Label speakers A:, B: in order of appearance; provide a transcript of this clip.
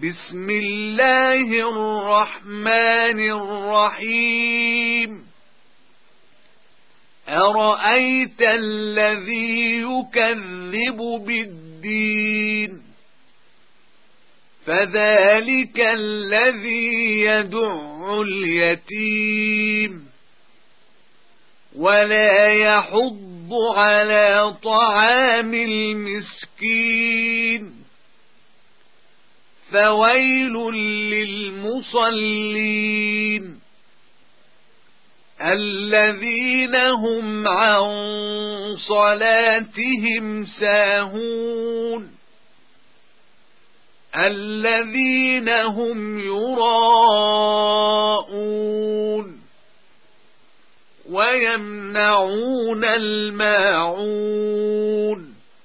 A: بسم الله الرحمن الرحيم أرأيت الذي يكذب بالدين فذلك الذي يدع اليتيم ولا يحض على طعام المسكين فويل للمصلين الذين هم عن صلاتهم ساهون الذين هم يراءون ويمنعون الماعون